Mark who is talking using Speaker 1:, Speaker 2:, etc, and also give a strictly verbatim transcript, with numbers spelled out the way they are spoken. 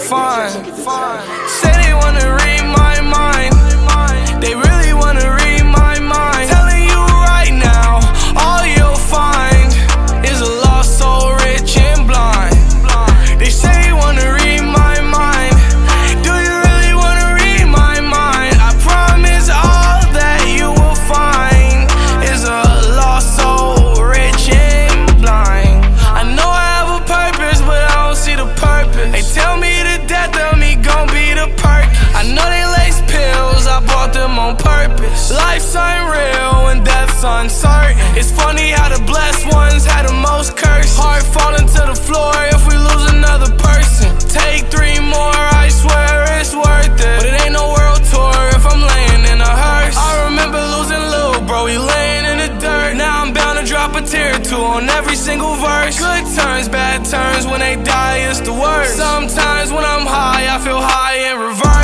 Speaker 1: fine. Say they wanna read my mind, they really wanna read my mind. Telling you right now, all you'll find is a lost soul, rich and blind. They say they wanna read my mind, do you really wanna read my mind? I promise all that you will find is a lost soul, rich and blind. I know I have a purpose, but I don't see the purpose. They tell me the death of me gon' be the perk. I know they lace pills, I bought them on purpose. Life's unreal and death's uncertain. It's funny how the blessed ones had the most curse. Heart falling to the floor if we lose another person. Take three more, I swear it's worth it. But it ain't no world tour if I'm laying in a hearse. I remember losing Lil bro, he laying in the dirt. Now I'm bound to drop a tear or two on every single verse. Good turns, bad turns, when they die it's the worst. Sometimes when I'm high, I feel high in reverse.